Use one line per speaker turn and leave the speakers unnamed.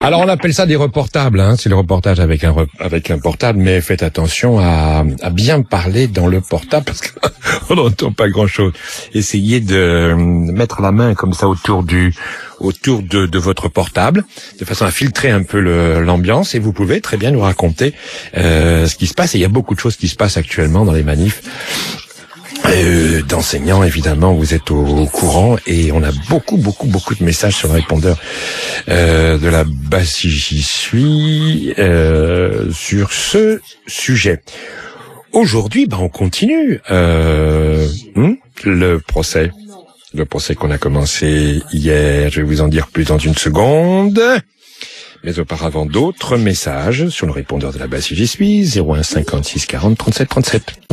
Alors on appelle ça des reportables, hein. C'est le reportage avec un portable, mais faites attention à bien parler dans le portable parce qu'on n'entend pas grand-chose. Essayez de mettre la main comme ça autour de votre portable, de façon à filtrer un peu l'ambiance, et vous pouvez très bien nous raconter ce qui se passe. Et il y a beaucoup de choses qui se passent actuellement dans les manifs. D'enseignants, évidemment, vous êtes au courant, et on a beaucoup de messages sur le répondeur de la base si j'y suis sur ce sujet. Aujourd'hui, on continue le procès qu'on a commencé hier. Je vais vous en dire plus dans une seconde. Mais auparavant, d'autres messages sur le répondeur de la base si j'y suis, 01 56 40 37 37.